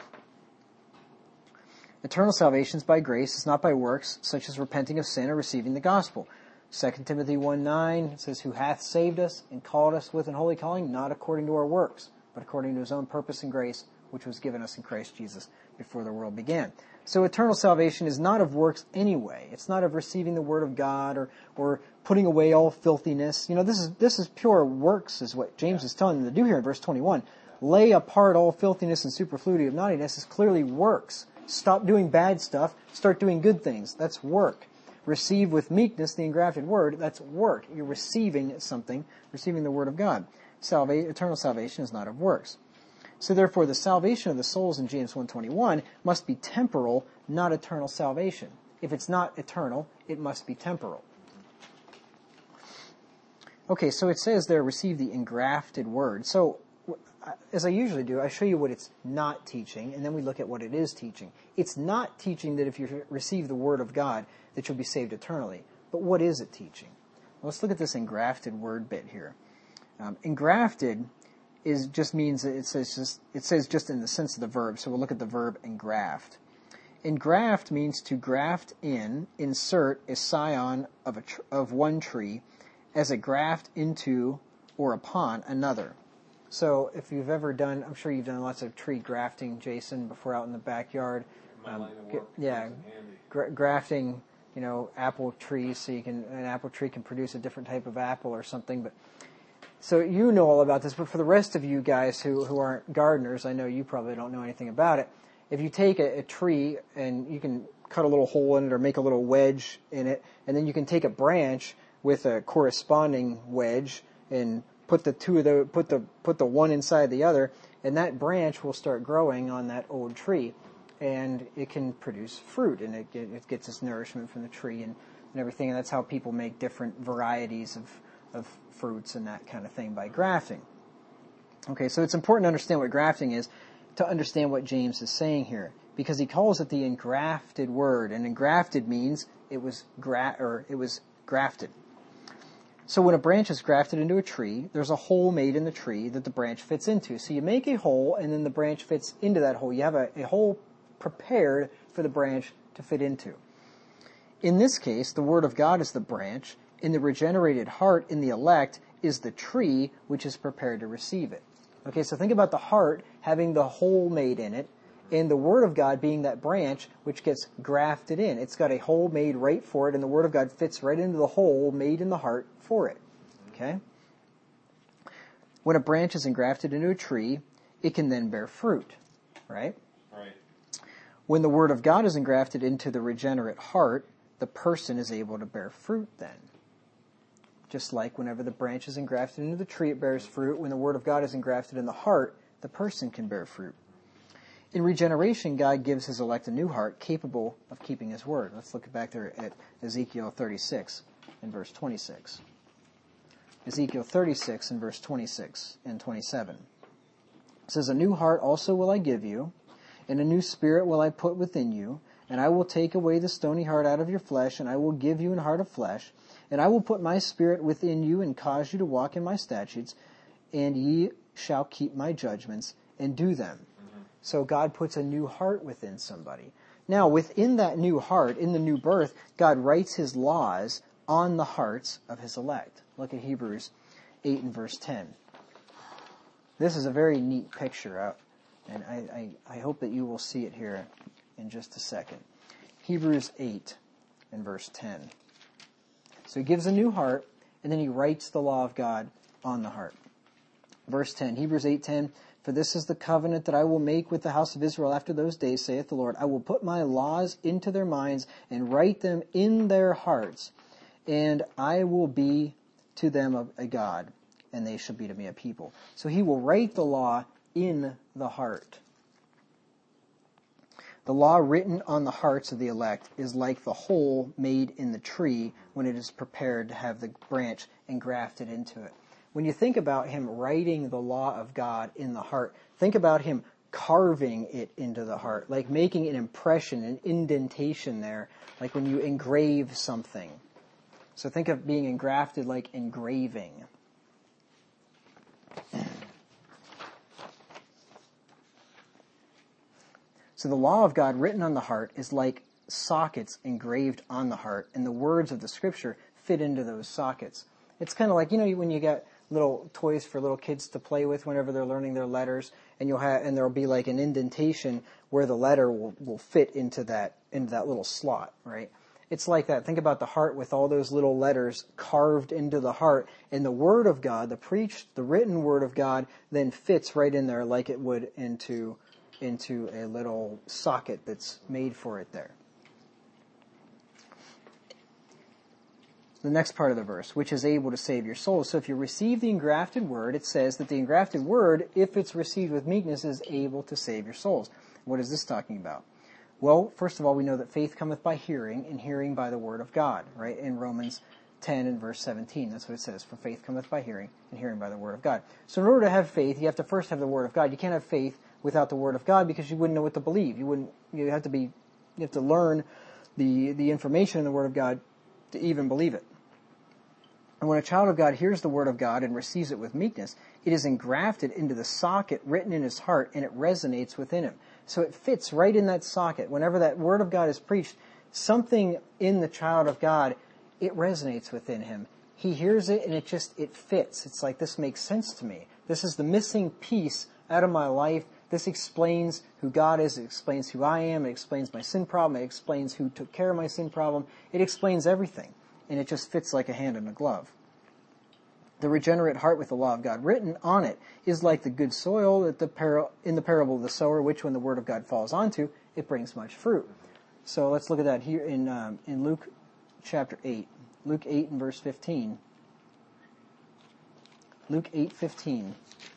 Eternal salvation is by grace, it's not by works, such as repenting of sin or receiving the gospel. Second Timothy one nine says, "Who hath saved us and called us with an holy calling, not according to our works, but according to his own purpose and grace, which was given us in Christ Jesus before the world began." So eternal salvation is not of works anyway. It's not of receiving the word of God or, or putting away all filthiness. You know, this is this is pure works, is what James is telling them to do here in verse twenty-one. Lay apart all filthiness and superfluity of naughtiness is clearly works. Stop doing bad stuff. Start doing good things. That's work. Receive with meekness the engrafted word. That's work. You're receiving something, receiving the word of God. Salva- eternal salvation is not of works. So therefore, the salvation of the souls in James one twenty-one must be temporal, not eternal salvation. If it's not eternal, it must be temporal. Okay, so it says there, receive the engrafted word. So, as I usually do, I show you what it's not teaching, and then we look at what it is teaching. It's not teaching that if you receive the word of God, that you'll be saved eternally. But what is it teaching? Well, let's look at this engrafted word bit here. Um, engrafted is just means that it says just it says just in the sense of the verb. So we'll look at the verb engraft. Engraft means to graft in, insert a scion of a tr- of one tree as a graft into or upon another. So if you've ever done, I'm sure you've done lots of tree grafting, Jason, before out in the backyard. My Um, line of g- work yeah, comes in handy. gra- grafting, you know, apple trees, so you can an apple tree can produce a different type of apple or something. But so you know all about this. But for the rest of you guys who who aren't gardeners, I know you probably don't know anything about it. If you take a, a tree and you can cut a little hole in it or make a little wedge in it, and then you can take a branch with a corresponding wedge and put the two of the put the put the one inside the other, and that branch will start growing on that old tree, and it can produce fruit, and it it gets its nourishment from the tree and, and everything. And that's how people make different varieties of of fruits and that kind of thing by grafting. Okay, so it's important to understand what grafting is to understand what James is saying here, because he calls it the engrafted word, and engrafted means it was gra- or it was grafted. So when a branch is grafted into a tree, there's a hole made in the tree that the branch fits into. So you make a hole, and then the branch fits into that hole. You have a, a hole prepared for the branch to fit into. In this case, the Word of God is the branch, and the regenerated heart in the elect is the tree which is prepared to receive it. Okay, so think about the heart having the hole made in it, and the Word of God being that branch which gets grafted in. It's got a hole made right for it, and the Word of God fits right into the hole made in the heart for it. Okay? When a branch is engrafted into a tree, it can then bear fruit. Right? Right. When the Word of God is engrafted into the regenerate heart, the person is able to bear fruit then. Just like whenever the branch is engrafted into the tree, it bears fruit. When the Word of God is engrafted in the heart, the person can bear fruit. In regeneration, God gives his elect a new heart capable of keeping his word. Let's look back there at Ezekiel thirty-six and verse twenty-six. Ezekiel thirty-six and verse twenty-six and twenty-seven. It says, a new heart also will I give you, and a new spirit will I put within you, and I will take away the stony heart out of your flesh, and I will give you an heart of flesh, and I will put my spirit within you and cause you to walk in my statutes, and ye shall keep my judgments and do them. So God puts a new heart within somebody. Now, within that new heart, in the new birth, God writes his laws on the hearts of his elect. Look at Hebrews eight and verse ten. This is a very neat picture, uh, and I, I, I hope that you will see it here in just a second. Hebrews eight and verse ten. So he gives a new heart, and then he writes the law of God on the heart. Verse ten, Hebrews eight ten. For this is the covenant that I will make with the house of Israel after those days, saith the Lord. I will put my laws into their minds and write them in their hearts. And I will be to them a, a God, and they shall be to me a people. So he will write the law in the heart. The law written on the hearts of the elect is like the hole made in the tree when it is prepared to have the branch engrafted into it. When you think about him writing the law of God in the heart, think about him carving it into the heart, like making an impression, an indentation there, like when you engrave something. So think of being engrafted like engraving. So the law of God written on the heart is like sockets engraved on the heart, and the words of the Scripture fit into those sockets. It's kind of like, you know, when you get little toys for little kids to play with whenever they're learning their letters, and you'll have, and there'll be like an indentation where the letter will, will fit into that, into that little slot, right? It's like that. Think about the heart with all those little letters carved into the heart, and the Word of God, the preached, the written Word of God, then fits right in there like it would into, into a little socket that's made for it there. The next part of the verse, which is able to save your souls. So if you receive the engrafted word, it says that the engrafted word, if it's received with meekness, is able to save your souls. What is this talking about? Well, first of all, we know that faith cometh by hearing, and hearing by the word of God, right? In Romans ten and verse seventeen. That's what it says. For faith cometh by hearing, and hearing by the word of God. So in order to have faith, you have to first have the word of God. You can't have faith without the word of God because you wouldn't know what to believe. You wouldn't. You have to be. You have to learn the the information in the word of God to even believe it. And when a child of God hears the word of God and receives it with meekness, it is engrafted into the socket written in his heart, and it resonates within him. So it fits right in that socket. Whenever that word of God is preached, something in the child of God, it resonates within him. He hears it and it just, it fits. It's like, this makes sense to me. This is the missing piece out of my life. This explains who God is. It explains who I am. It explains my sin problem. It explains who took care of my sin problem. It explains everything. And it just fits like a hand in a glove. The regenerate heart with the law of God written on it is like the good soil that the par- in the parable of the sower, which when the word of God falls onto, it brings much fruit. So let's look at that here in um, in Luke chapter eight. Luke eight and verse fifteen. Luke eight fifteen.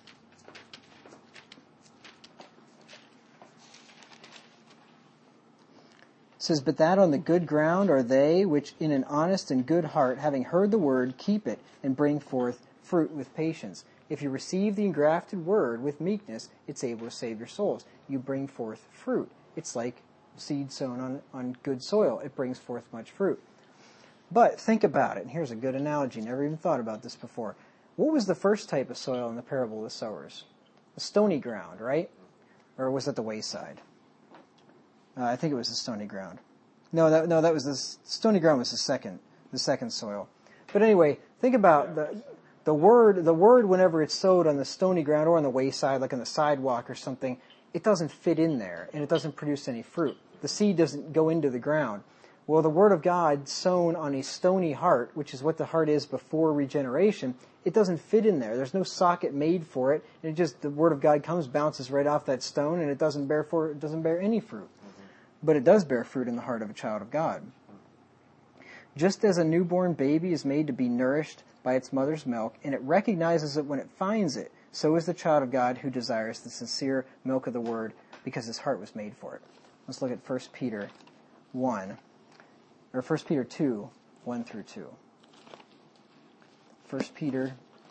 It says, but that on the good ground are they which in an honest and good heart, having heard the word, keep it, and bring forth fruit with patience. If you receive the engrafted word with meekness, it's able to save your souls. You bring forth fruit. It's like seed sown on, on good soil. It brings forth much fruit. But think about it, and here's a good analogy. Never even thought about this before. What was the first type of soil in the parable of the sowers? The stony ground, right? Or was it the wayside? Uh, I think it was the stony ground. No, that no, that was the stony ground was the second, the second soil. But anyway, think about the the word. The word, whenever it's sowed on the stony ground or on the wayside, like on the sidewalk or something, it doesn't fit in there and it doesn't produce any fruit. The seed doesn't go into the ground. Well, the word of God sown on a stony heart, which is what the heart is before regeneration, it doesn't fit in there. There's no socket made for it. And it just the word of God comes, bounces right off that stone, and it doesn't bear for it doesn't bear any fruit. But it does bear fruit in the heart of a child of God. Just as a newborn baby is made to be nourished by its mother's milk, and it recognizes it when it finds it, so is the child of God who desires the sincere milk of the word, because his heart was made for it. Let's look at First Peter one, or First Peter two, one through two. First Peter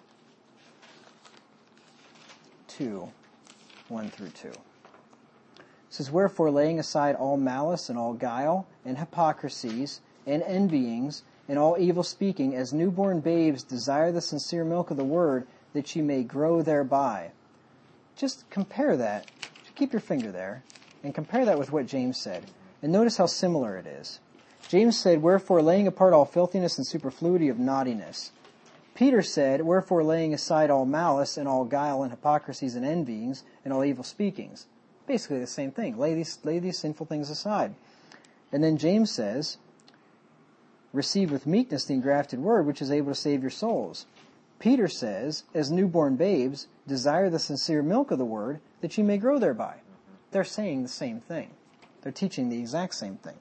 two, one through two. It says, wherefore, laying aside all malice and all guile and hypocrisies and envyings and all evil speaking, as newborn babes desire the sincere milk of the word, that ye may grow thereby. Just compare that. Keep your finger there and compare that with what James said. And notice how similar it is. James said, wherefore, laying apart all filthiness and superfluity of naughtiness. Peter said, wherefore, laying aside all malice and all guile and hypocrisies and envyings and all evil speakings. Basically the same thing. Lay these, lay these sinful things aside. And then James says, receive with meekness the engrafted word, which is able to save your souls. Peter says, as newborn babes, desire the sincere milk of the word, that ye may grow thereby. They're saying the same thing. They're teaching the exact same thing.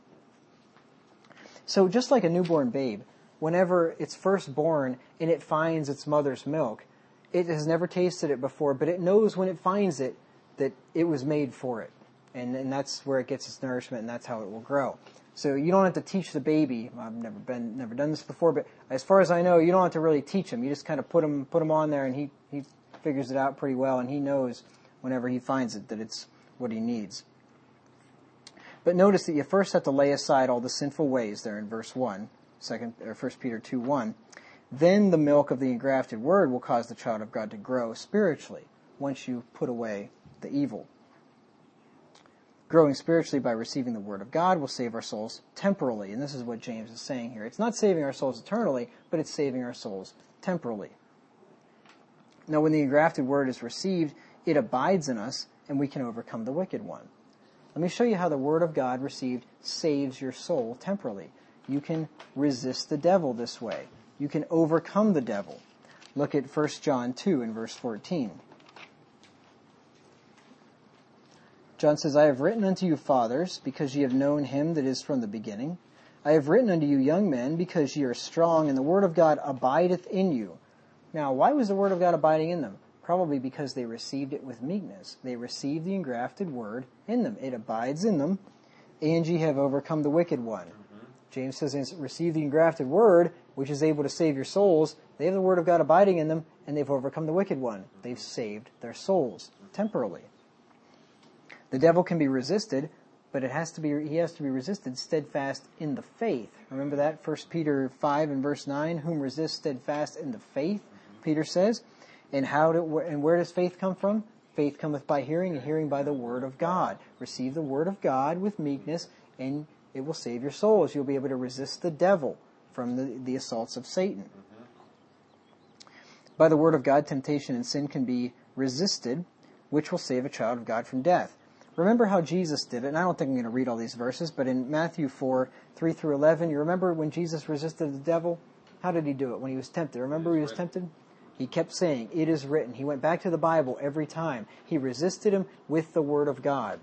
So just like a newborn babe, whenever it's first born and it finds its mother's milk, it has never tasted it before, but it knows when it finds it that it was made for it. And, and that's where it gets its nourishment, and that's how it will grow. So you don't have to teach the baby. I've never been, never done this before, but as far as I know, you don't have to really teach him. You just kind of put him, put him on there, and he, he figures it out pretty well, and he knows whenever he finds it that it's what he needs. But notice that you first have to lay aside all the sinful ways there in verse one, second, or First Peter two one. Then the milk of the engrafted word will cause the child of God to grow spiritually once you put away the evil. Growing spiritually by receiving the word of God will save our souls temporally. And this is what James is saying here. It's not saving our souls eternally, but it's saving our souls temporally. Now, when the engrafted word is received, it abides in us, and we can overcome the wicked one. Let me show you how the word of God received saves your soul temporally. You can resist the devil this way. You can overcome the devil. Look at First John two in verse fourteen. John says, I have written unto you, fathers, because ye have known him that is from the beginning. I have written unto you, young men, because ye are strong, and the word of God abideth in you. Now, why was the word of God abiding in them? Probably because they received it with meekness. They received the engrafted word in them. It abides in them, and ye have overcome the wicked one. Mm-hmm. James says, receive the engrafted word, which is able to save your souls. They have the word of God abiding in them, and they've overcome the wicked one. They've saved their souls temporally. The devil can be resisted, but it has to be he has to be resisted steadfast in the faith. Remember that? First Peter five and verse nine, whom resist steadfast in the faith, Peter says. And how do, and where does faith come from? Faith cometh by hearing, and hearing by the word of God. Receive the word of God with meekness, and it will save your souls. You'll be able to resist the devil from the, the assaults of Satan. By the word of God, temptation and sin can be resisted, which will save a child of God from death. Remember how Jesus did it, and I don't think I'm going to read all these verses, but in Matthew four, three through eleven, you remember when Jesus resisted the devil? How did he do it when he was tempted? Remember he was tempted? He kept saying, it is written. He went back to the Bible every time. He resisted him with the word of God.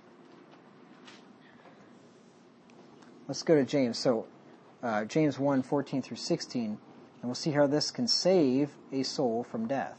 Let's go to James. So, uh, James one, fourteen through sixteen, and we'll see how this can save a soul from death.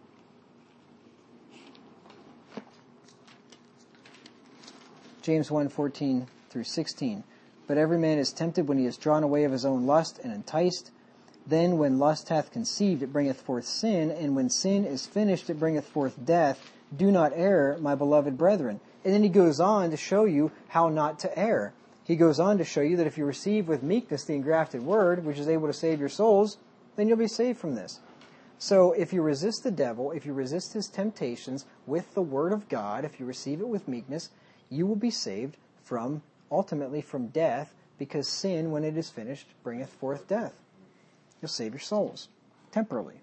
James one, fourteen through sixteen. But every man is tempted when he is drawn away of his own lust and enticed. Then when lust hath conceived, it bringeth forth sin, and when sin is finished, it bringeth forth death. Do not err, my beloved brethren. And then he goes on to show you how not to err. He goes on to show you that if you receive with meekness the engrafted word, which is able to save your souls, then you'll be saved from this. So if you resist the devil, if you resist his temptations with the word of God, if you receive it with meekness, you will be saved from, ultimately from death, because sin, when it is finished, bringeth forth death. You'll save your souls, temporarily.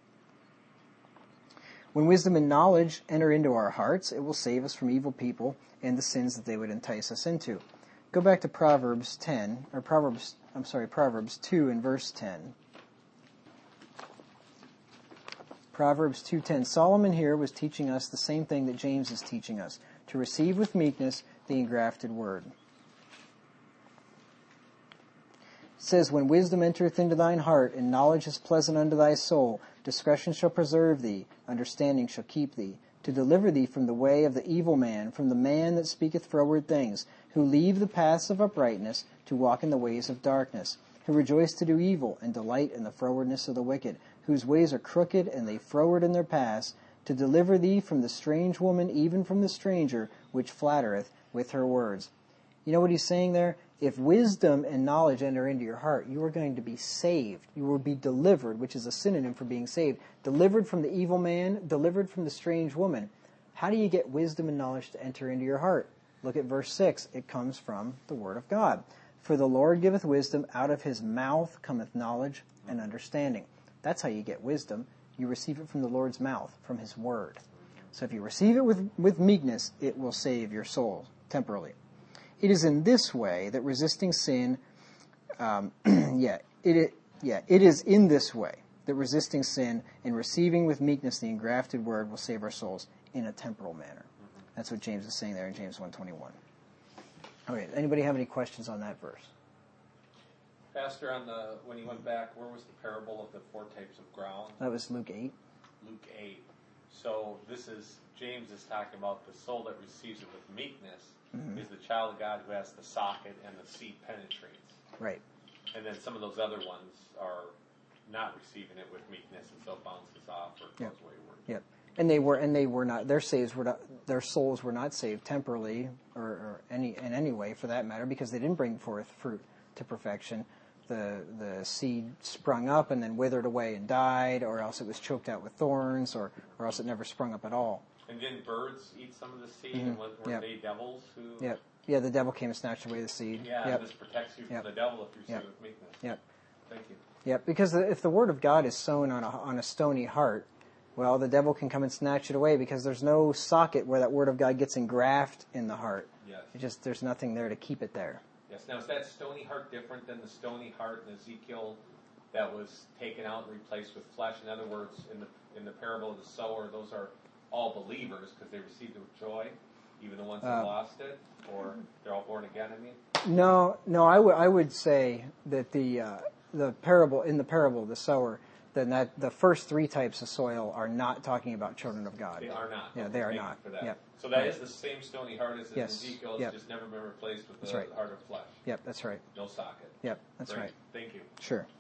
When wisdom and knowledge enter into our hearts, it will save us from evil people and the sins that they would entice us into. Go back to Proverbs ten, or Proverbs, I'm sorry, Proverbs two and verse ten. Proverbs two ten. Solomon here was teaching us the same thing that James is teaching us, to receive with meekness the engrafted word. It says, when wisdom entereth into thine heart, and knowledge is pleasant unto thy soul, discretion shall preserve thee, understanding shall keep thee, to deliver thee from the way of the evil man, from the man that speaketh froward things, who leave the paths of uprightness, to walk in the ways of darkness, who rejoice to do evil, and delight in the frowardness of the wicked, whose ways are crooked, and they froward in their paths, to deliver thee from the strange woman, even from the stranger, which flattereth with her words. You know what he's saying there? If wisdom and knowledge enter into your heart, you are going to be saved. You will be delivered, which is a synonym for being saved. Delivered from the evil man, delivered from the strange woman. How do you get wisdom and knowledge to enter into your heart? Look at verse six. It comes from the word of God. For the Lord giveth wisdom, out of his mouth cometh knowledge and understanding. That's how you get wisdom. You receive it from the Lord's mouth, from his word. So if you receive it with, with meekness, it will save your soul temporarily. It is in this way that resisting sin, um, yeah, it, it, yeah, it is in this way that resisting sin and receiving with meekness the engrafted word will save our souls in a temporal manner. That's what James is saying there in James one twenty-one. Okay, anybody have any questions on that verse? Pastor, on the when you went back, where was the parable of the four types of ground? That was Luke eight. Luke eight. So this is, James is talking about the soul that receives it with meekness. Mm-hmm. Is the child of God who has the socket and the seed penetrates. Right. And then some of those other ones are not receiving it with meekness, and so bounces off or goes yep. wayward. Yep. And they were, and they were not. Their saves were not. Their souls were not saved temporarily, or, or any in any way for that matter, because they didn't bring forth fruit to perfection. The the seed sprung up and then withered away and died, or else it was choked out with thorns, or or else it never sprung up at all. And didn't birds eat some of the seed? Mm-hmm. And were yep. they devils who? Yep. Yeah, the devil came and snatched away the seed. Yeah, yep. and this protects you from yep. the devil if you receive yep. it with meekness. Yep. Thank you. Yep, because if the word of God is sown on a, on a stony heart, well, the devil can come and snatch it away because there's no socket where that word of God gets engrafted in the heart. Yes. It just there's nothing there to keep it there. Yes. Now, is that stony heart different than the stony heart in Ezekiel that was taken out and replaced with flesh? In other words, in the in the parable of the sower, those are all believers because they received it with joy, even the ones that uh, lost it, or they're all born again. I mean. No, no. I would I would say that the uh, the parable in the parable of the sower, then that the first three types of soil are not talking about children of God. They are not. Yeah, Okay, they are thank not. you for that. Yep. So that right. is the same stony heart as in Yes. Ezekiel. It's Yep. just never been replaced with That's the right. heart of flesh. Yep, that's right. No socket. Yep, that's Great. right. Thank you. Sure.